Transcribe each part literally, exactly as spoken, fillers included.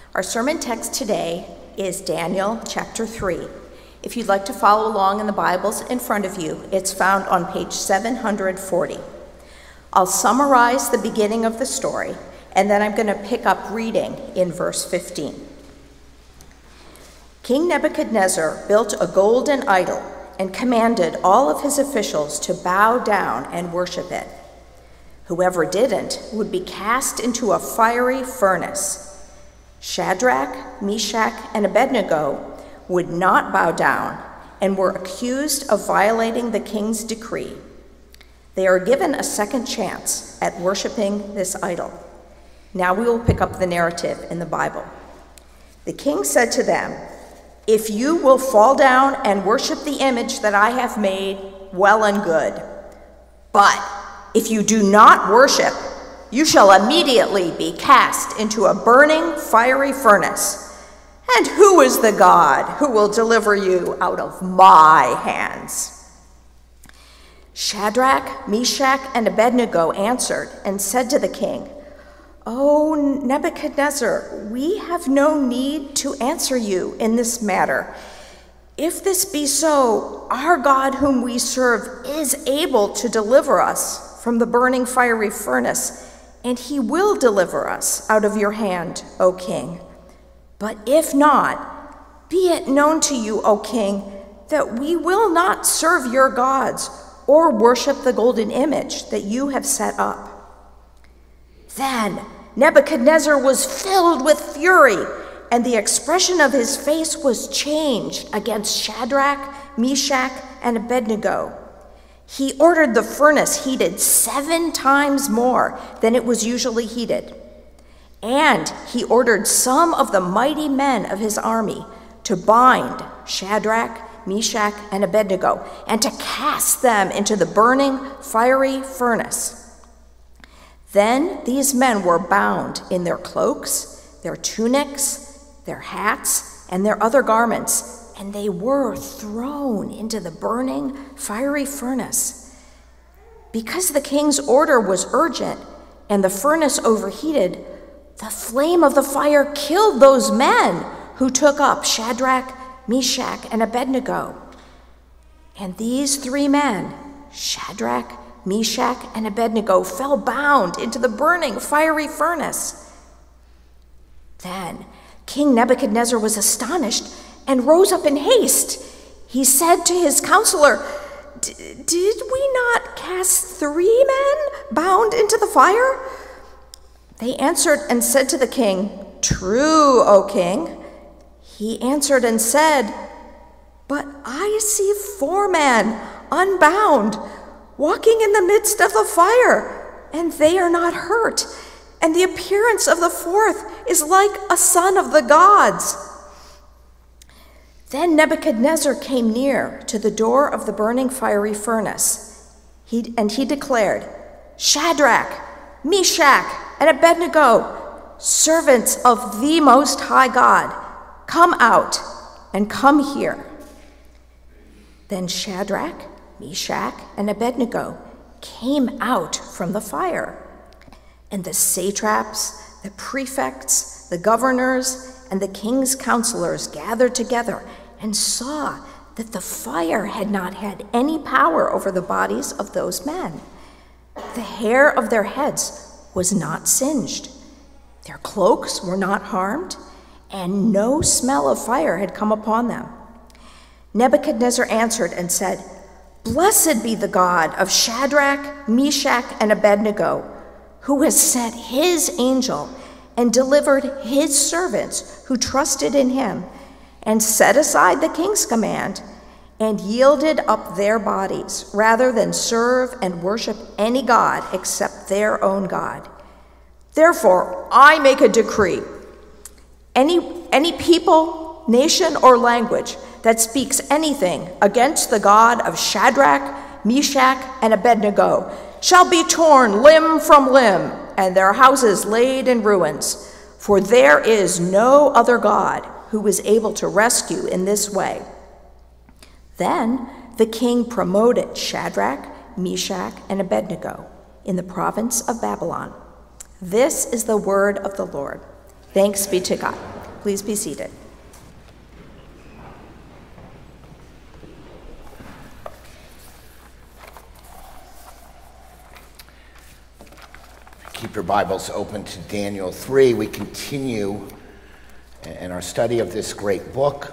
Our sermon text today is Daniel chapter three. If you'd like to follow along in the Bibles in front of you, it's found on page seven hundred forty. I'll summarize the beginning of the story, and then I'm going to pick up reading in verse fifteen. King Nebuchadnezzar built a golden idol and commanded all of his officials to bow down and worship it. Whoever didn't would be cast into a fiery furnace. Shadrach, Meshach, and Abednego would not bow down and were accused of violating the king's decree. They are given a second chance at worshiping this idol. Now we will pick up the narrative in the Bible. The king said to them, "If you will fall down and worship the image that I have made, well and good. But if you do not worship, you shall immediately be cast into a burning, fiery furnace. And who is the God who will deliver you out of my hands?" Shadrach, Meshach, and Abednego answered and said to the king, "O Nebuchadnezzar, we have no need to answer you in this matter. If this be so, our God whom we serve is able to deliver us from the burning fiery furnace, and he will deliver us out of your hand, O king. But if not, be it known to you, O king, that we will not serve your gods or worship the golden image that you have set up." Then Nebuchadnezzar was filled with fury, and the expression of his face was changed against Shadrach, Meshach, and Abednego. He ordered the furnace heated seven times more than it was usually heated. And he ordered some of the mighty men of his army to bind Shadrach, Meshach, and Abednego, and to cast them into the burning, fiery furnace. Then these men were bound in their cloaks, their tunics, their hats, and their other garments, and they were thrown into the burning, fiery furnace. Because the king's order was urgent and the furnace overheated, the flame of the fire killed those men who took up Shadrach, Meshach, and Abednego. And these three men, Shadrach, Meshach, and Abednego, fell bound into the burning, fiery furnace. Then King Nebuchadnezzar was astonished and rose up in haste. He said to his counselor, "Did we not cast three men bound into the fire?" They answered and said to the king, "True, O king." He answered and said, "But I see four men unbound, walking in the midst of the fire, and they are not hurt. And the appearance of the fourth is like a son of the gods." Then Nebuchadnezzar came near to the door of the burning fiery furnace, he, and he declared, "Shadrach, Meshach, and Abednego, servants of the Most High God, come out and come here." Then Shadrach, Meshach, and Abednego came out from the fire. And the satraps, the prefects, the governors, and the king's counselors gathered together and saw that the fire had not had any power over the bodies of those men. The hair of their heads was not singed, their cloaks were not harmed, and no smell of fire had come upon them. Nebuchadnezzar answered and said, "Blessed be the God of Shadrach, Meshach, and Abednego, who has sent his angel and delivered his servants who trusted in him, and set aside the king's command, and yielded up their bodies, rather than serve and worship any god except their own God. Therefore, I make a decree. Any, any people, nation, or language that speaks anything against the God of Shadrach, Meshach, and Abednego shall be torn limb from limb, and their houses laid in ruins. For there is no other God who is able to rescue in this way." Then the king promoted Shadrach, Meshach, and Abednego in the province of Babylon. This is the word of the Lord. Thanks be to God. Please be seated. Keep your Bibles open to Daniel three. We continue in our study of this great book.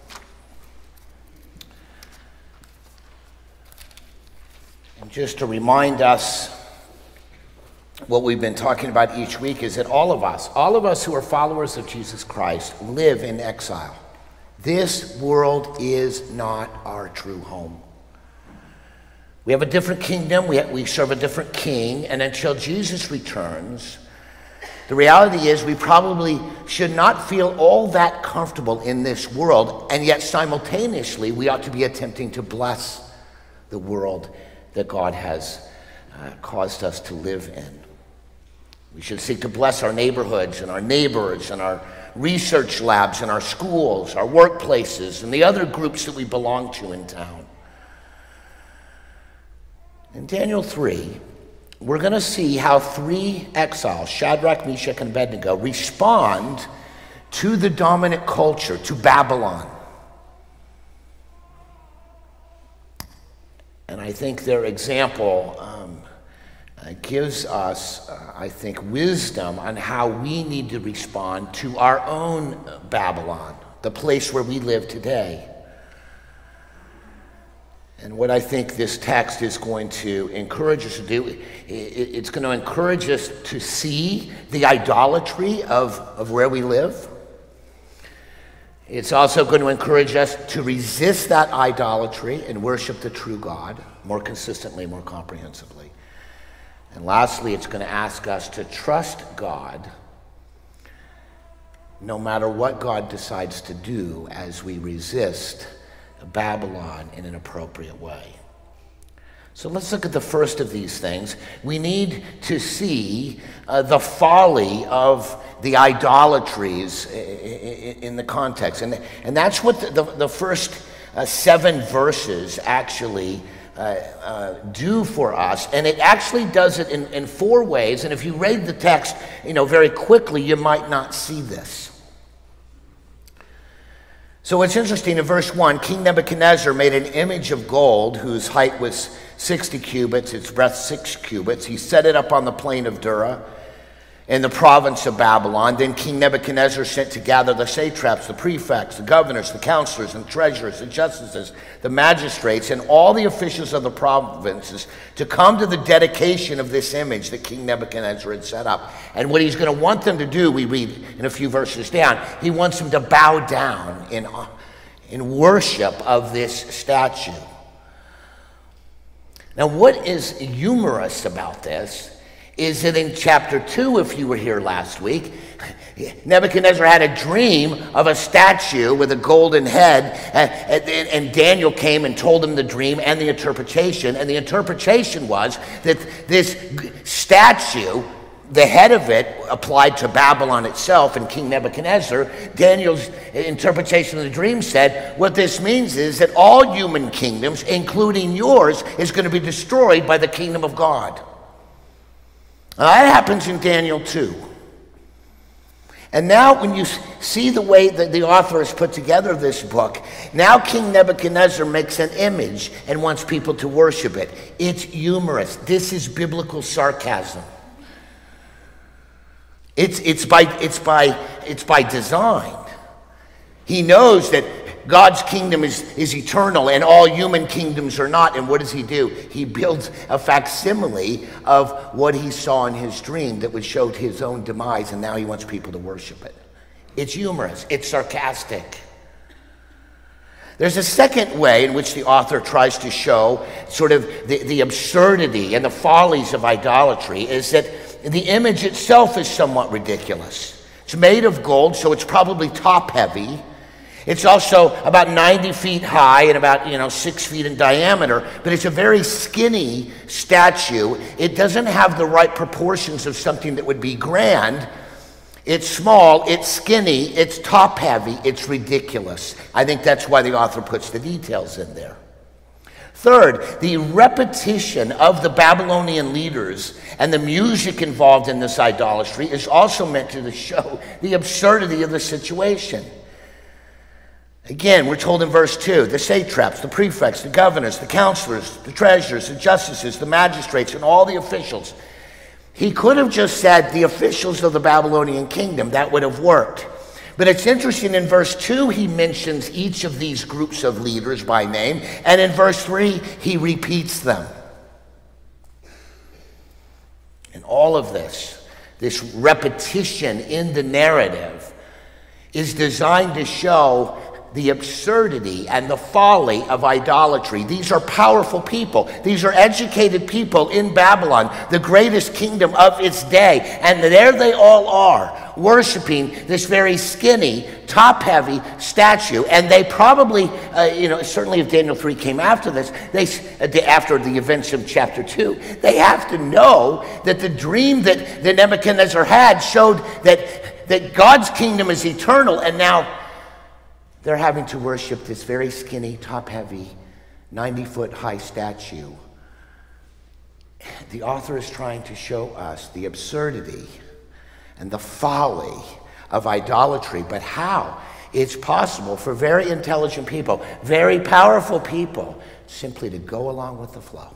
And just to remind us, what we've been talking about each week is that all of us, all of us who are followers of Jesus Christ, live in exile. This world is not our true home. We have a different kingdom, we, have, we serve a different king, and until Jesus returns, the reality is we probably should not feel all that comfortable in this world, and yet simultaneously we ought to be attempting to bless the world that God has uh, caused us to live in. We should seek to bless our neighborhoods and our neighbors and our research labs and our schools, our workplaces, and the other groups that we belong to in town. In Daniel three, we're going to see how three exiles, Shadrach, Meshach, and Abednego, respond to the dominant culture, to Babylon. And I think their example um, uh, gives us, uh, I think, wisdom on how we need to respond to our own Babylon, the place where we live today. And what I think this text is going to encourage us to do, it's going to encourage us to see the idolatry of, of where we live. It's also going to encourage us to resist that idolatry and worship the true God more consistently, more comprehensively. And lastly, it's going to ask us to trust God no matter what God decides to do as we resist Babylon in an appropriate way. So let's look at the first of these things. We need to see uh, the folly of the idolatries in, in the context. And, and that's what the, the, the first uh, seven verses actually uh, uh, do for us. And it actually does it in, in four ways. And if you read the text, you know, very quickly, you might not see this. So it's interesting, in verse one, King Nebuchadnezzar made an image of gold whose height was sixty cubits, its breadth six cubits. He set it up on the plain of Dura in the province of Babylon. Then King Nebuchadnezzar sent to gather the satraps, the prefects, the governors, the counselors, and treasurers, the justices, the magistrates, and all the officials of the provinces to come to the dedication of this image that King Nebuchadnezzar had set up. And what he's going to want them to do, we read in a few verses down, he wants them to bow down in, in worship of this statue. Now, what is humorous about this is that in chapter two, if you were here last week, Nebuchadnezzar had a dream of a statue with a golden head, and, and, and Daniel came and told him the dream and the interpretation. And the interpretation was that this statue, the head of it applied to Babylon itself and King Nebuchadnezzar. Daniel's interpretation of the dream said, what this means is that all human kingdoms, including yours, is going to be destroyed by the kingdom of God. Now, that happens in Daniel two. And now when you see the way that the author has put together this book, now King Nebuchadnezzar makes an image and wants people to worship it. It's humorous. This is biblical sarcasm. It's, it's, by, it's, by, it's by design. He knows that God's kingdom is, is eternal and all human kingdoms are not. And what does he do? He builds a facsimile of what he saw in his dream that would show his own demise, and now he wants people to worship it. It's humorous. It's sarcastic. There's a second way in which the author tries to show sort of the, the absurdity and the follies of idolatry is that the image itself is somewhat ridiculous. It's made of gold, so it's probably top-heavy. It's also about ninety feet high and about, you know, six feet in diameter, but it's a very skinny statue. It doesn't have the right proportions of something that would be grand. It's small, it's skinny, it's top-heavy, it's ridiculous. I think that's why the author puts the details in there. Third, the repetition of the Babylonian leaders and the music involved in this idolatry is also meant to show the absurdity of the situation. Again, we're told in verse two, the satraps, the prefects, the governors, the counselors, the treasurers, the justices, the magistrates, and all the officials. He could have just said the officials of the Babylonian kingdom. That would have worked. But it's interesting, in verse two, he mentions each of these groups of leaders by name, and in verse three, he repeats them. And all of this, this repetition in the narrative, is designed to show the absurdity and the folly of idolatry. These are powerful people. These are educated people in Babylon, the greatest kingdom of its day. And there they all are, worshiping this very skinny, top-heavy statue. And they probably, uh, you know, certainly if Daniel three came after this, they, uh, after the events of chapter two, they have to know that the dream that, that Nebuchadnezzar had showed that, that God's kingdom is eternal, and now they're having to worship this very skinny, top-heavy, ninety-foot-high statue. The author is trying to show us the absurdity and the folly of idolatry, but how it's possible for very intelligent people, very powerful people, simply to go along with the flow.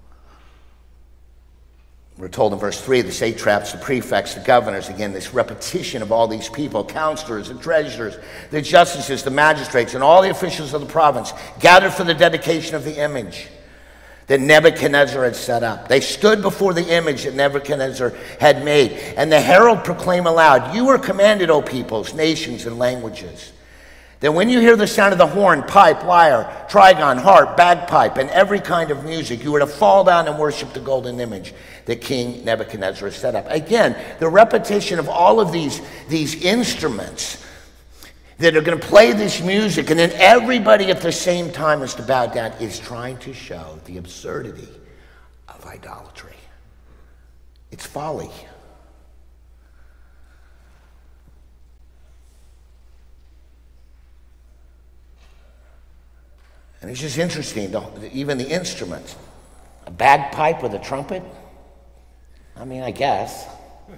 We're told in verse three, the satraps, the prefects, the governors, again, this repetition of all these people, counselors, the treasurers, the justices, the magistrates, and all the officials of the province gathered for the dedication of the image that Nebuchadnezzar had set up. They stood before the image that Nebuchadnezzar had made, and the herald proclaimed aloud, "You are commanded, O peoples, nations, and languages, that when you hear the sound of the horn, pipe, lyre, trigon, harp, bagpipe, and every kind of music, you are to fall down and worship the golden image that King Nebuchadnezzar has set up." Again, the repetition of all of these, these instruments that are going to play this music, and then everybody at the same time is to bow down, is trying to show the absurdity of idolatry. It's folly. And it's just interesting, even the instruments. A bagpipe with a trumpet? I mean, I guess.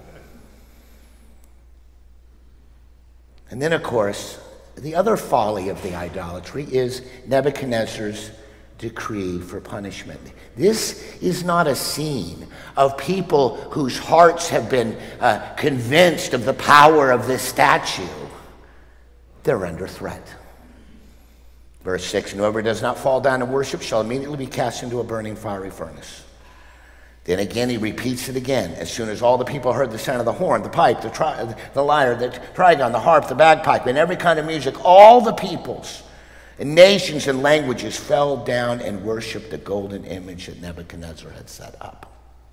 And then, of course, the other folly of the idolatry is Nebuchadnezzar's decree for punishment. This is not a scene of people whose hearts have been uh, convinced of the power of this statue. They're under threat. Verse six, "And whoever does not fall down and worship shall immediately be cast into a burning fiery furnace." Then again he repeats it again. "As soon as all the people heard the sound of the horn, the pipe, the, tri- the lyre, the trigon, the harp, the bagpipe, and every kind of music, all the peoples and nations and languages fell down and worshiped the golden image that Nebuchadnezzar had set up."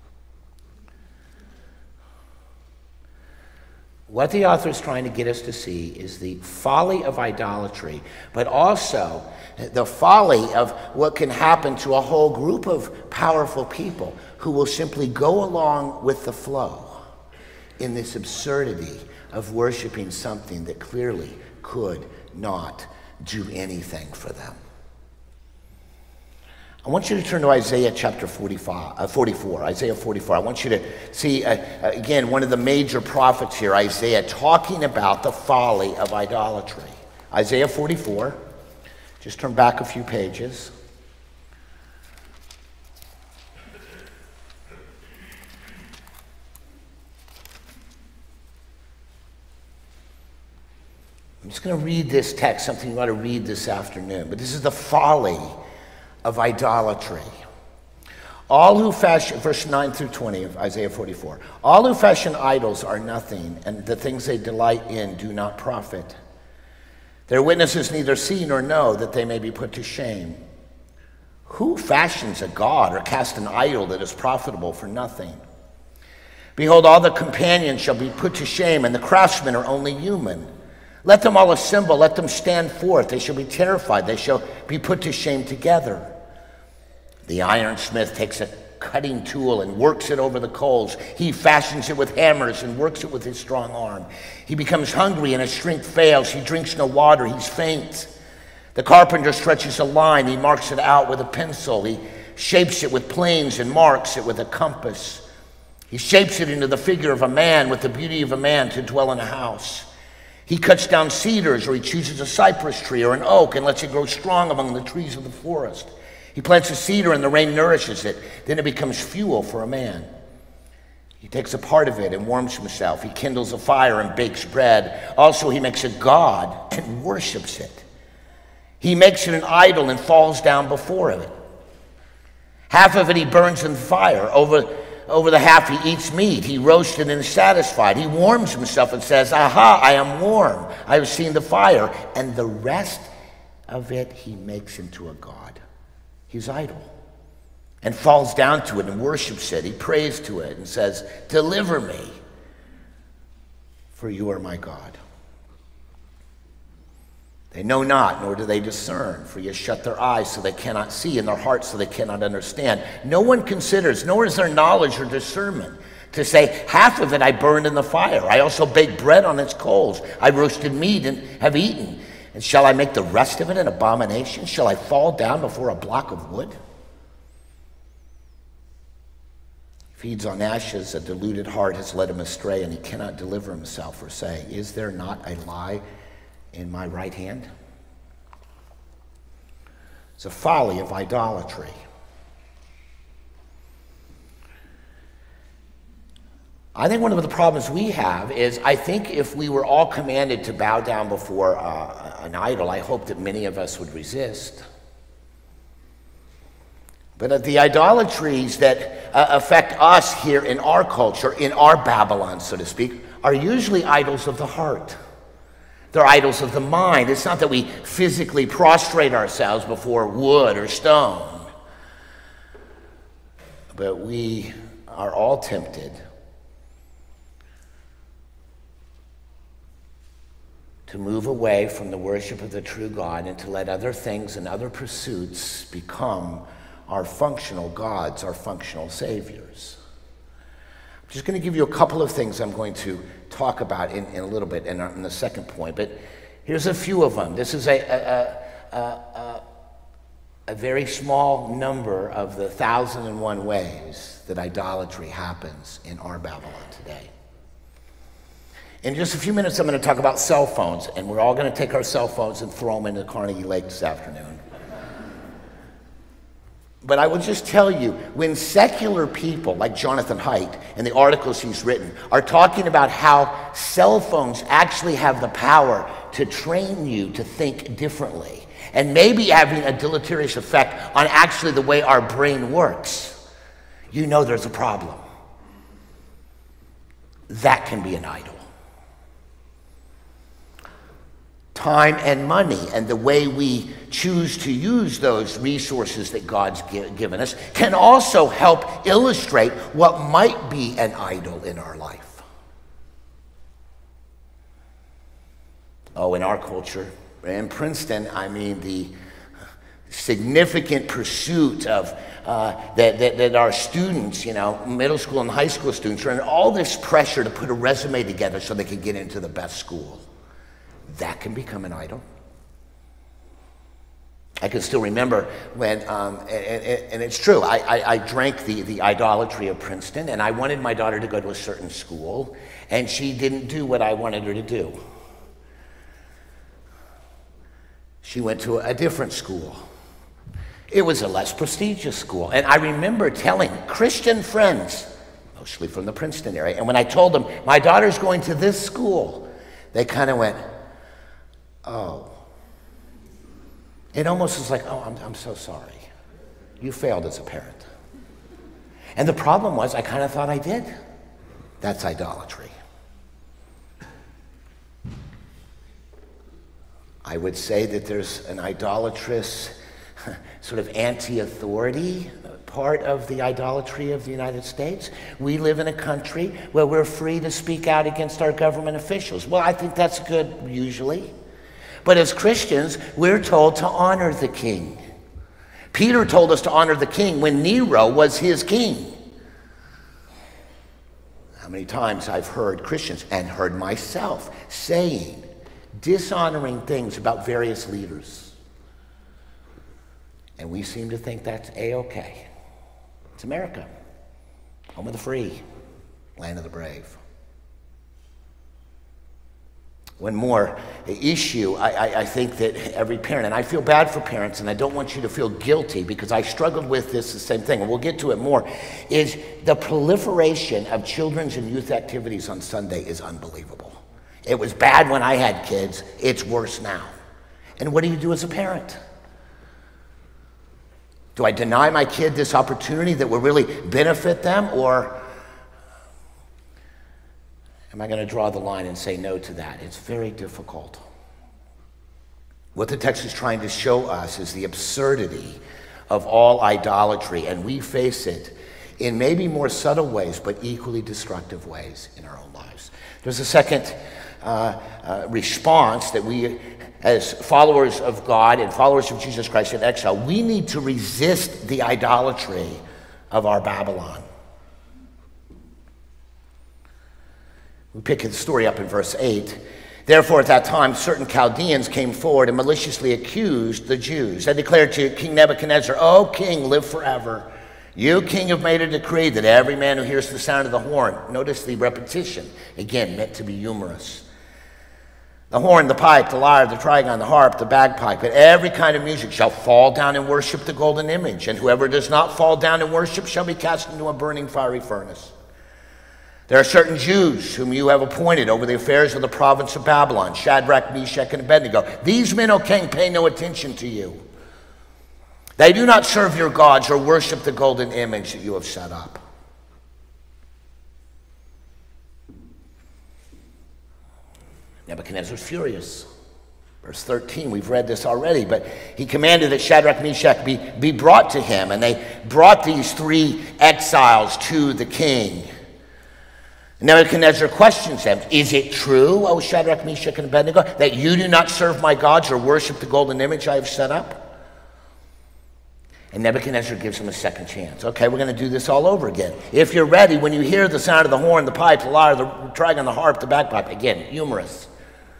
What the author is trying to get us to see is the folly of idolatry, but also the folly of what can happen to a whole group of powerful people who will simply go along with the flow in this absurdity of worshiping something that clearly could not do anything for them. I want you to turn to Isaiah chapter forty-five, uh, forty-four, Isaiah forty-four. I want you to see, uh, uh, again, one of the major prophets here, Isaiah, talking about the folly of idolatry. Isaiah forty-four, just turn back a few pages. I'm just going to read this text, something you ought to read this afternoon, but this is the folly of idolatry. All who fashion, verse nine through twenty of Isaiah forty-four, "All who fashion idols are nothing, and the things they delight in do not profit. Their witnesses neither see nor know, that they may be put to shame. Who fashions a god or casts an idol that is profitable for nothing? Behold, all the companions shall be put to shame, and the craftsmen are only human. Let them all assemble, let them stand forth. They shall be terrified, they shall be put to shame together. The ironsmith takes a cutting tool and works it over the coals. He fashions it with hammers and works it with his strong arm. He becomes hungry and his strength fails. He drinks no water, he's faint. The carpenter stretches a line. He marks it out with a pencil. He shapes it with planes and marks it with a compass. He shapes it into the figure of a man with the beauty of a man to dwell in a house. He cuts down cedars, or he chooses a cypress tree or an oak and lets it grow strong among the trees of the forest. He plants a cedar and the rain nourishes it. Then it becomes fuel for a man. He takes a part of it and warms himself. He kindles a fire and bakes bread. Also, he makes a god and worships it. He makes it an idol and falls down before it. Half of it he burns in fire. Over, over the half he eats meat. He roasts it and is satisfied. He warms himself and says, "Aha, I am warm. I have seen the fire." And the rest of it he makes into a god, his idol, and falls down to it and worships it. He prays to it and says, "Deliver me, for you are my God." They know not, nor do they discern, for you shut their eyes so they cannot see, and their hearts so they cannot understand. No one considers, nor is there knowledge or discernment, to say, "Half of it I burned in the fire. I also baked bread on its coals. I roasted meat and have eaten. And shall I make the rest of it an abomination? Shall I fall down before a block of wood?" He feeds on ashes. A deluded heart has led him astray, and he cannot deliver himself or say, "Is there not a lie in my right hand?" It's a folly of idolatry. I think one of the problems we have is, I think if we were all commanded to bow down before uh, an idol, I hope that many of us would resist. But uh, the idolatries that uh, affect us here in our culture, in our Babylon, so to speak, are usually idols of the heart. They're idols of the mind. It's not that we physically prostrate ourselves before wood or stone, but we are all tempted to move away from the worship of the true God and to let other things and other pursuits become our functional gods, our functional saviors. I'm just going to give you a couple of things I'm going to talk about in, in a little bit in, in the second point, but here's a few of them. This is a, a, a, a, a very small number of the thousand and one ways that idolatry happens in our Babylon today. In just a few minutes, I'm going to talk about cell phones, and we're all going to take our cell phones and throw them into Carnegie Lake this afternoon. But I will just tell you, when secular people like Jonathan Haidt and the articles he's written are talking about how cell phones actually have the power to train you to think differently and maybe having a deleterious effect on actually the way our brain works, you know there's a problem. That can be an idol. Time and money and the way we choose to use those resources that God's given us can also help illustrate what might be an idol in our life. Oh, in our culture, in Princeton, I mean the significant pursuit of uh, that, that, that our students, you know, middle school and high school students are under all this pressure to put a resume together so they can get into the best school. That can become an idol. I can still remember when, um, and, and it's true, I, I, I drank the, the idolatry of Princeton, and I wanted my daughter to go to a certain school, and she didn't do what I wanted her to do. She went to a different school. It was a less prestigious school, and I remember telling Christian friends, mostly from the Princeton area, and when I told them, my daughter's going to this school, they kind of went, oh. It almost was like, oh, I'm, I'm so sorry. You failed as a parent. And the problem was, I kind of thought I did. That's idolatry. I would say that there's an idolatrous, sort of anti-authority part of the idolatry of the United States. We live in a country where we're free to speak out against our government officials. Well, I think that's good, usually. But as Christians, we're told to honor the king. Peter told us to honor the king when Nero was his king. How many times I've heard Christians, and heard myself, saying dishonoring things about various leaders. And we seem to think that's A-okay. It's America, home of the free, land of the brave. One more issue, I, I, I think that every parent, and I feel bad for parents, and I don't want you to feel guilty because I struggled with this, the same thing, and we'll get to it more, is the proliferation of children's and youth activities on Sunday is unbelievable. It was bad when I had kids. It's worse now. And what do you do as a parent? Do I deny my kid this opportunity that will really benefit them, or am I going to draw the line and say no to that? It's very difficult. What the text is trying to show us is the absurdity of all idolatry, and we face it in maybe more subtle ways, but equally destructive ways in our own lives. There's a second uh, uh, response that we, as followers of God and followers of Jesus Christ in exile, we need to resist the idolatry of our Babylon. We pick the story up in verse eight. Therefore, at that time, certain Chaldeans came forward and maliciously accused the Jews. They declared to King Nebuchadnezzar, O king, live forever. You, king, have made a decree that every man who hears the sound of the horn, notice the repetition, again, meant to be humorous. The horn, the pipe, the lyre, the trigon, the harp, the bagpipe, and every kind of music shall fall down and worship the golden image. And whoever does not fall down and worship shall be cast into a burning fiery furnace. There are certain Jews whom you have appointed over the affairs of the province of Babylon, Shadrach, Meshach, and Abednego. These men, O king, pay no attention to you. They do not serve your gods or worship the golden image that you have set up. Nebuchadnezzar was furious. Verse thirteen, we've read this already, but he commanded that Shadrach, Meshach be, be brought to him, and they brought these three exiles to the king. Nebuchadnezzar questions them, is it true, O Shadrach, Meshach, and Abednego, that you do not serve my gods or worship the golden image I have set up? And Nebuchadnezzar gives him a second chance. Okay, we're going to do this all over again. If you're ready, when you hear the sound of the horn, the pipe, the lyre, the trigon, the harp, the bagpipe, again, humorous.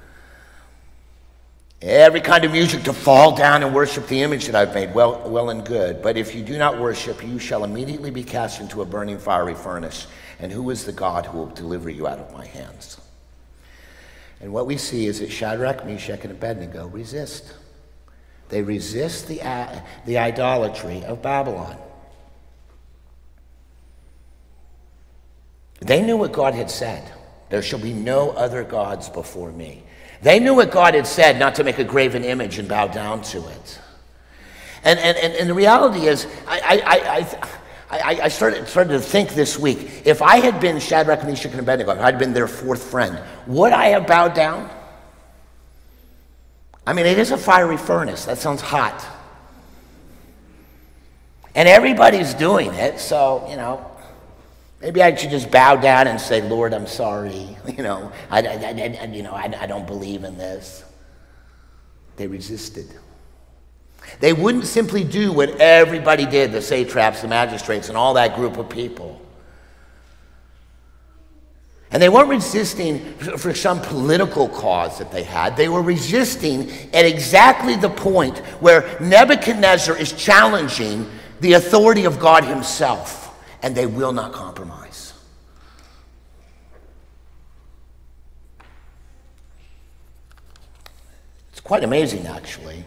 Every kind of music to fall down and worship the image that I've made, well, well and good. But if you do not worship, you shall immediately be cast into a burning fiery furnace. And who is the God who will deliver you out of my hands? And what we see is that Shadrach, Meshach, and Abednego resist. They resist the, uh, the idolatry of Babylon. They knew what God had said. There shall be no other gods before me. They knew what God had said, not to make a graven image and bow down to it. And, and, and, and the reality is, I, I, I, I, I started, started to think this week, if I had been Shadrach, Meshach, and Abednego, if I'd been their fourth friend, would I have bowed down? I mean, it is a fiery furnace. That sounds hot. And everybody's doing it, so, you know, maybe I should just bow down and say, Lord, I'm sorry. You know, I, I, I, you know, I, I don't believe in this. They resisted. They wouldn't simply do what everybody did, the satraps, the magistrates, and all that group of people. And they weren't resisting for some political cause that they had. They were resisting at exactly the point where Nebuchadnezzar is challenging the authority of God himself, and they will not compromise. It's quite amazing, actually.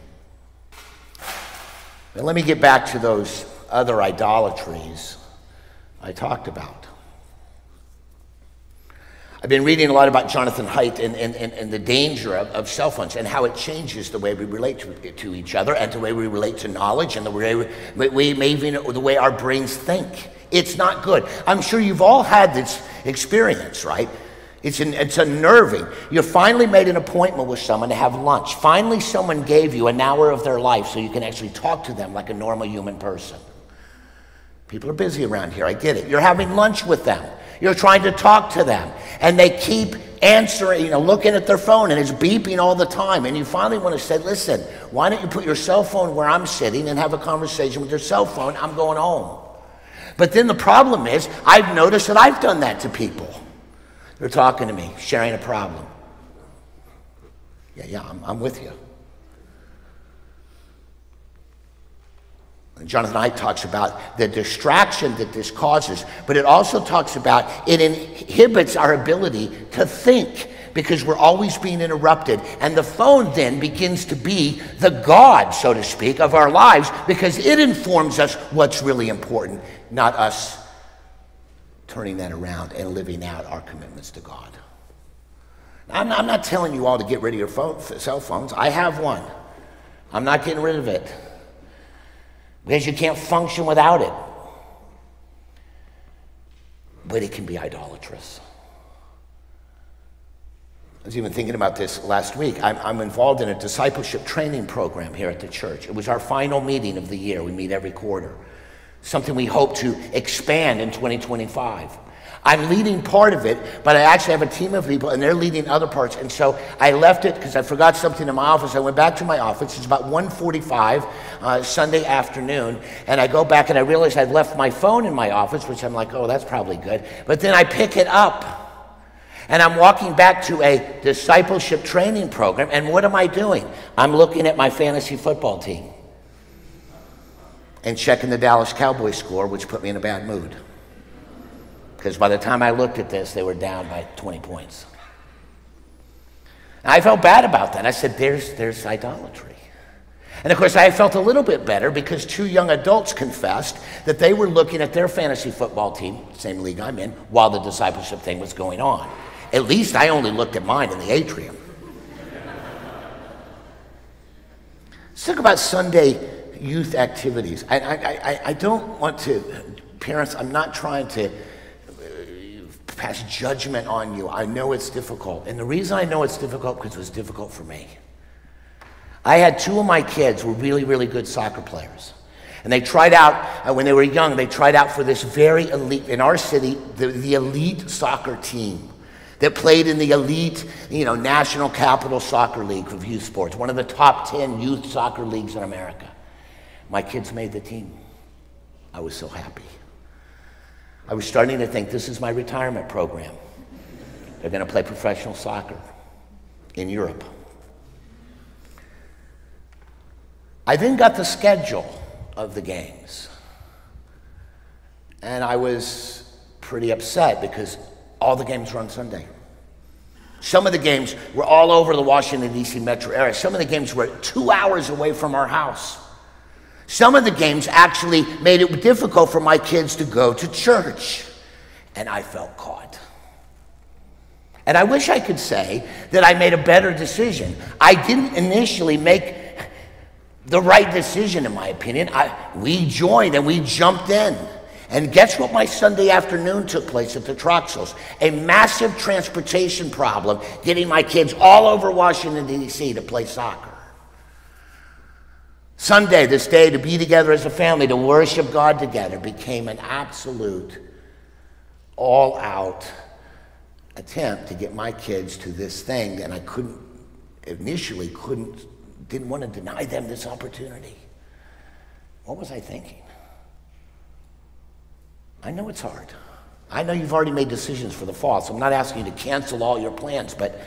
But let me get back to those other idolatries I talked about. I've been reading a lot about Jonathan Haidt and, and, and, and the danger of, of cell phones and how it changes the way we relate to, to each other and the way we relate to knowledge and the way we, we may even the way our brains think. It's not good. I'm sure you've all had this experience, right? It's, an, it's unnerving. You finally made an appointment with someone to have lunch. Finally, someone gave you an hour of their life so you can actually talk to them like a normal human person. People are busy around here. I get it. You're having lunch with them. You're trying to talk to them. And they keep answering, you know, looking at their phone, and it's beeping all the time. And you finally want to say, listen, why don't you put your cell phone where I'm sitting and have a conversation with your cell phone? I'm going home. But then the problem is, I've noticed that I've done that to people. They're talking to me, sharing a problem. Yeah, yeah, I'm, I'm with you. Jonathan Haidt talks about the distraction that this causes, but it also talks about it inhibits our ability to think because we're always being interrupted. And the phone then begins to be the God, so to speak, of our lives because it informs us what's really important, not us turning that around and living out our commitments to God. I'm not, I'm not telling you all to get rid of your phone, cell phones. I have one. I'm not getting rid of it because you can't function without it. But it can be idolatrous. I was even thinking about this last week. I'm, I'm involved in a discipleship training program here at the church. It was our final meeting of the year. We meet every quarter. Something we hope to expand in twenty twenty-five. I'm leading part of it, but I actually have a team of people, and they're leading other parts. And so I left it because I forgot something in my office. I went back to my office. It's about one forty-five uh, Sunday afternoon, and I go back and I realize I'd left my phone in my office, which I'm like, oh, that's probably good. But then I pick it up, and I'm walking back to a discipleship training program, and what am I doing? I'm looking at my fantasy football team and checking the Dallas Cowboys score, which put me in a bad mood. Because by the time I looked at this, they were down by twenty points. And I felt bad about that. I said, there's, there's idolatry. And of course, I felt a little bit better because two young adults confessed that they were looking at their fantasy football team, same league I'm in, while the discipleship thing was going on. At least I only looked at mine in the atrium. Let's talk about Sunday youth activities. I, I, I, I don't want to, parents, I'm not trying to pass judgment on you. I know it's difficult. And the reason I know it's difficult because it was difficult for me. I had two of my kids who were really, really good soccer players. And they tried out, uh, when they were young, they tried out for this very elite, in our city, the, the elite soccer team that played in the elite, you know, National Capital Soccer League of youth sports, one of the top ten youth soccer leagues in America. My kids made the team. I was so happy. I was starting to think, this is my retirement program. They're going to play professional soccer in Europe. I then got the schedule of the games. And I was pretty upset because all the games were on Sunday. Some of the games were all over the Washington, D C metro area. Some of the games were two hours away from our house. Some of the games actually made it difficult for my kids to go to church. And I felt caught. And I wish I could say that I made a better decision. I didn't initially make the right decision, in my opinion. I, we joined and we jumped in. And guess what my Sunday afternoon took place at the Troxels? A massive transportation problem getting my kids all over Washington, D C to play soccer. Sunday, this day to be together as a family, to worship God together, became an absolute, all-out attempt to get my kids to this thing, and I couldn't, initially couldn't, didn't want to deny them this opportunity. What was I thinking? I know it's hard. I know you've already made decisions for the fall, so I'm not asking you to cancel all your plans, but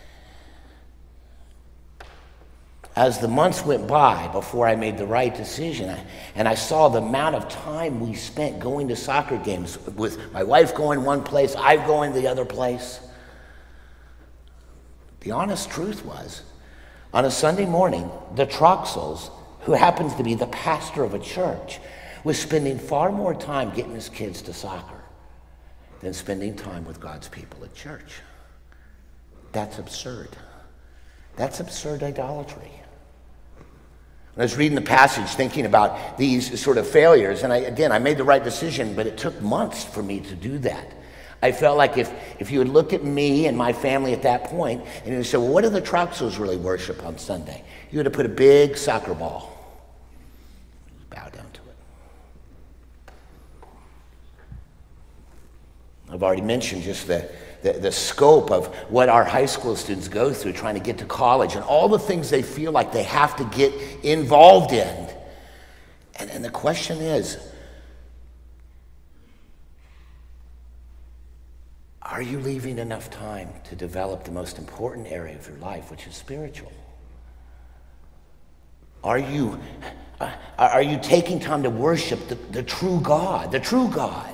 as the months went by before I made the right decision, I, and I saw the amount of time we spent going to soccer games, with my wife going one place, I going the other place. The honest truth was, on a Sunday morning, the Troxels, who happens to be the pastor of a church, was spending far more time getting his kids to soccer than spending time with God's people at church. That's absurd. That's absurd idolatry. I was reading the passage thinking about these sort of failures, and I, again, I made the right decision, but it took months for me to do that. I felt like if, if you would look at me and my family at that point, and you would say, well, what do the Troxels really worship on Sunday? You would have put a big soccer ball. Bow down to it. I've already mentioned just the The, the scope of what our high school students go through trying to get to college and all the things they feel like they have to get involved in. And, and the question is, are you leaving enough time to develop the most important area of your life, which is spiritual? Are you, uh, Are, are you taking time to worship the, the true God, the true God?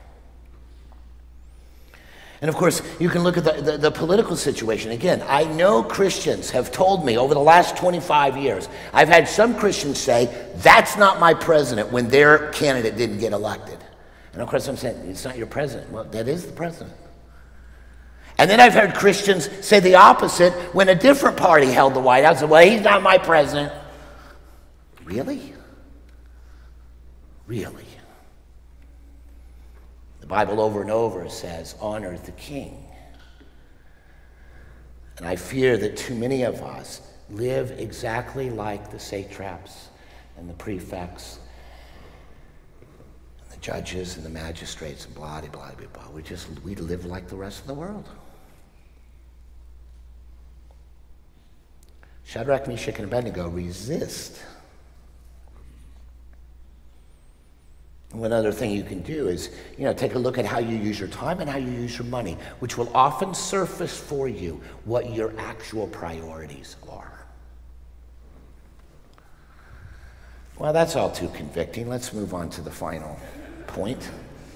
And of course, you can look at the, the, the political situation. Again, I know Christians have told me over the last twenty-five years, I've had some Christians say, that's not my president, when their candidate didn't get elected. And of course I'm saying, it's not your president. Well, that is the president. And then I've heard Christians say the opposite when a different party held the White House. Well, he's not my president. Really? Really? The Bible over and over says, honor the king. And I fear that too many of us live exactly like the satraps and the prefects and the judges and the magistrates and blah, blah, blah, blah. We just, we live like the rest of the world. Shadrach, Meshach, and Abednego resist. One other thing you can do is, you know, take a look at how you use your time and how you use your money, which will often surface for you what your actual priorities are. Well, that's all too convicting. Let's move on to the final point.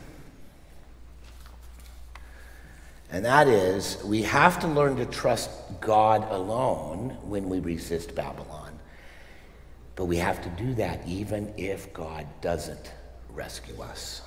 And that is, we have to learn to trust God alone when we resist Babylon. But we have to do that even if God doesn't rescue us.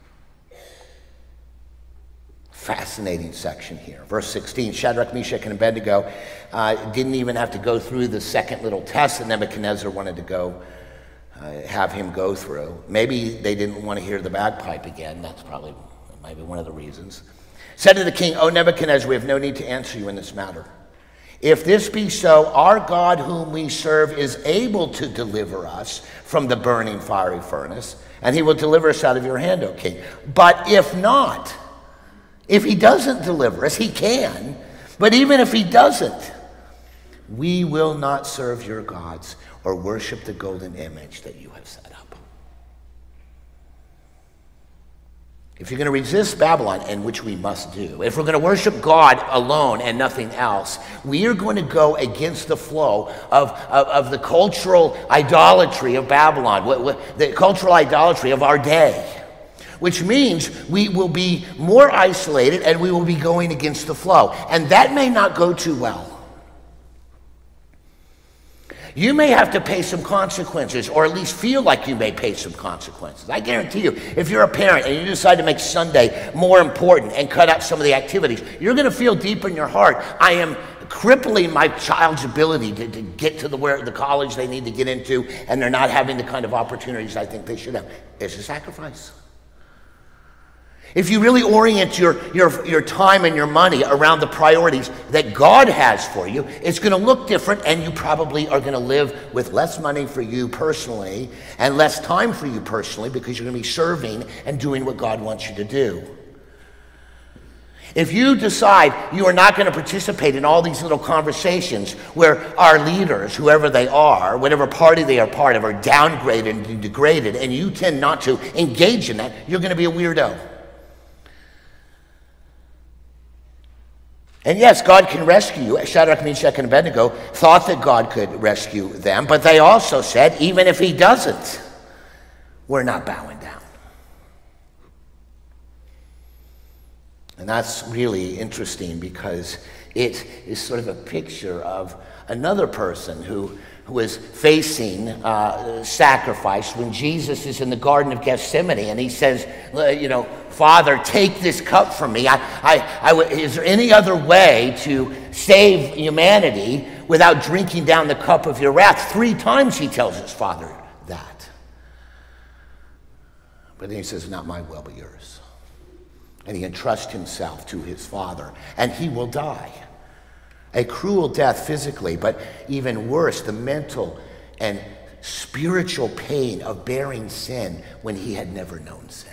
Fascinating section here. Verse sixteen, Shadrach, Meshach, and Abednego uh, didn't even have to go through the second little test that Nebuchadnezzar wanted to go, uh, have him go through. Maybe they didn't want to hear the bagpipe again. That's probably maybe one of the reasons. Said to the king, O Nebuchadnezzar, we have no need to answer you in this matter. If this be so, our God whom we serve is able to deliver us from the burning fiery furnace, and he will deliver us out of your hand, O king. But if not, if he doesn't deliver us, he can, but even if he doesn't, we will not serve your gods or worship the golden image that you have set up. If you're going to resist Babylon, and which we must do, if we're going to worship God alone and nothing else, we are going to go against the flow of, of, of the cultural idolatry of Babylon, what, what, the cultural idolatry of our day, which means we will be more isolated and we will be going against the flow. And that may not go too well. You may have to pay some consequences, or at least feel like you may pay some consequences. I guarantee you, if you're a parent and you decide to make Sunday more important and cut out some of the activities, you're going to feel deep in your heart, I am crippling my child's ability to, to get to the, where, the college they need to get into, and they're not having the kind of opportunities I think they should have. It's a sacrifice. If you really orient your, your, your time and your money around the priorities that God has for you, it's going to look different, and you probably are going to live with less money for you personally and less time for you personally, because you're going to be serving and doing what God wants you to do. If you decide you are not going to participate in all these little conversations where our leaders, whoever they are, whatever party they are part of, are downgraded and degraded, and you tend not to engage in that, you're going to be a weirdo. And yes, God can rescue you. Shadrach, Meshach, and Abednego thought that God could rescue them, but they also said, even if he doesn't, we're not bowing down. And that's really interesting, because it is sort of a picture of another person who, who is facing uh, sacrifice when Jesus is in the Garden of Gethsemane, and he says, you know, Father, take this cup from me. I, I, I, is there any other way to save humanity without drinking down the cup of your wrath? Three times he tells his Father that. But then he says, not my will, but yours. And he entrusts himself to his Father, and he will die. A cruel death physically, but even worse, the mental and spiritual pain of bearing sin when he had never known sin.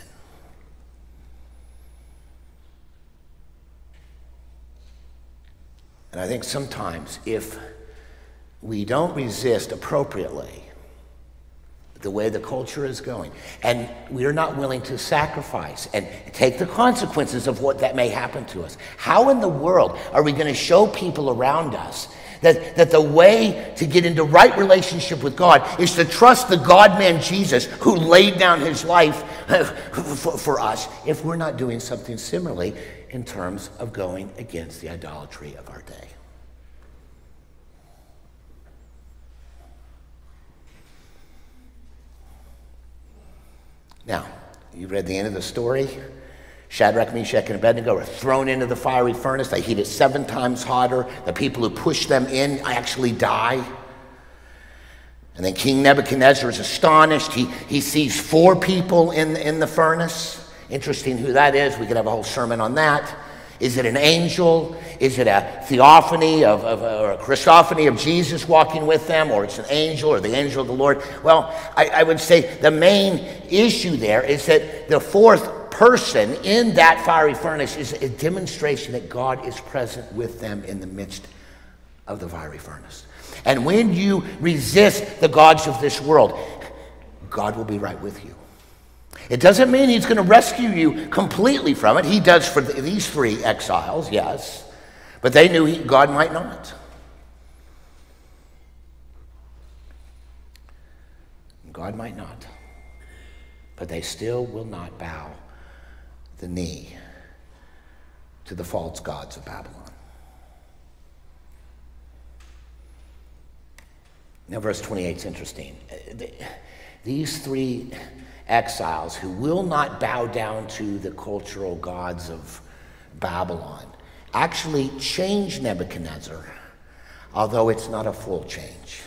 And I think sometimes if we don't resist appropriately the way the culture is going, and we're not willing to sacrifice and take the consequences of what that may happen to us, how in the world are we going to show people around us That, that the way to get into right relationship with God is to trust the God-man Jesus who laid down his life for, for us if we're not doing something similarly in terms of going against the idolatry of our day. Now, you read the end of the story. Shadrach, Meshach, and Abednego are thrown into the fiery furnace. They heat it seven times hotter. The people who push them in actually die. And then King Nebuchadnezzar is astonished. He, he sees four people in, in the furnace. Interesting who that is. We could have a whole sermon on that. Is it an angel? Is it a theophany of, of or a Christophany of Jesus walking with them? Or it's an angel or the angel of the Lord? Well, I, I would say the main issue there is that the fourth person in that fiery furnace is a demonstration that God is present with them in the midst of the fiery furnace. And when you resist the gods of this world, God will be right with you. It doesn't mean he's going to rescue you completely from it. He does for these three exiles, yes. But they knew he, God might not. God might not. But they still will not bow the knee to the false gods of Babylon. Now, verse twenty-eight is interesting. These three exiles who will not bow down to the cultural gods of Babylon actually change Nebuchadnezzar, although it's not a full change.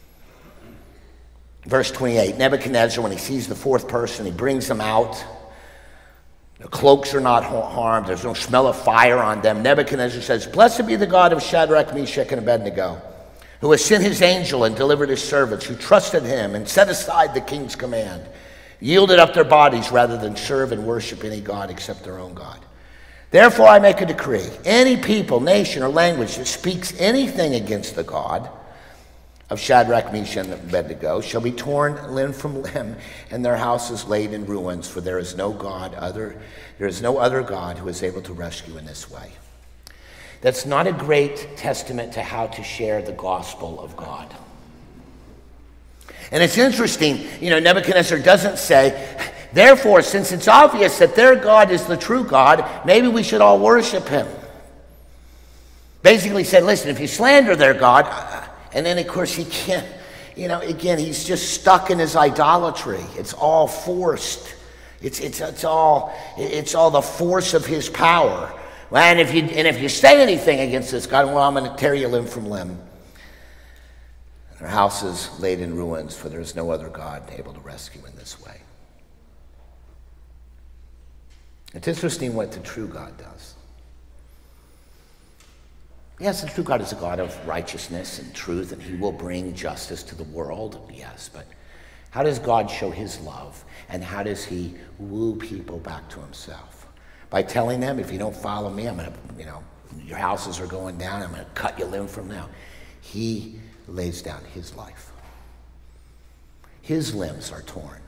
Verse twenty-eight, Nebuchadnezzar, when he sees the fourth person, he brings them out. The cloaks are not harmed. There's no smell of fire on them. Nebuchadnezzar says, "Blessed be the God of Shadrach, Meshach, and Abednego, who has sent his angel and delivered his servants, who trusted him and set aside the king's command, yielded up their bodies rather than serve and worship any god except their own God. Therefore I make a decree. Any people, nation, or language that speaks anything against the God of Shadrach, Meshach, and Abednego shall be torn limb from limb, and their houses laid in ruins, for there is no God other, there is no other God who is able to rescue in this way." That's not a great testament to how to share the gospel of God. And it's interesting, you know, Nebuchadnezzar doesn't say, therefore, since it's obvious that their God is the true God, maybe we should all worship him. Basically said, listen, if you slander their God, and then of course he can't, you know, again, he's just stuck in his idolatry. It's all forced. It's, it's, it's, all, it's all the force of his power. And if you, and if you say anything against this God, well, I'm going to tear you limb from limb. Their houses laid in ruins, for there is no other God able to rescue in this way. It's interesting what the true God does. Yes, the true God is a God of righteousness and truth, and he will bring justice to the world, yes, but how does God show his love, and how does he woo people back to himself? By telling them, if you don't follow me, I'm going to, you know, your houses are going down, I'm going to cut your limb from now. He lays down his life. His limbs are torn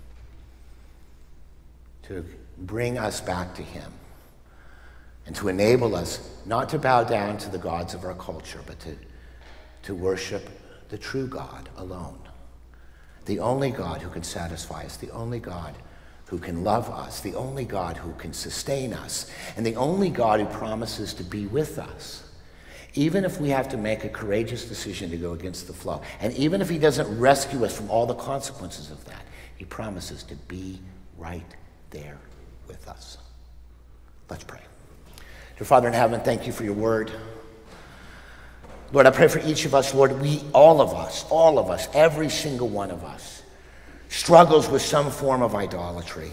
to bring us back to him and to enable us not to bow down to the gods of our culture, but to, to worship the true God alone. The only God who can satisfy us, the only God who can love us, the only God who can sustain us, and the only God who promises to be with us, even if we have to make a courageous decision to go against the flow. And even if he doesn't rescue us from all the consequences of that, he promises to be right there with us. Let's pray. Dear Father in heaven, thank you for your word. Lord, I pray for each of us, Lord, we, all of us, all of us, every single one of us, struggles with some form of idolatry.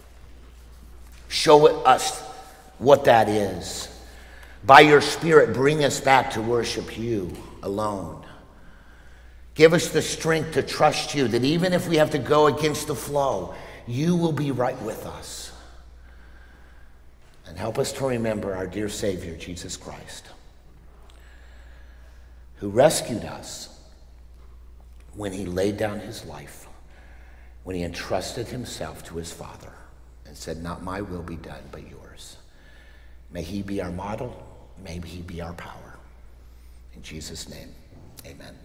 Show us what that is. By your Spirit, bring us back to worship you alone. Give us the strength to trust you, that even if we have to go against the flow, you will be right with us. And help us to remember our dear Savior, Jesus Christ, who rescued us when he laid down his life, when he entrusted himself to his Father and said, not my will be done, but yours. May he be our model. May he be our power. In Jesus' name, amen.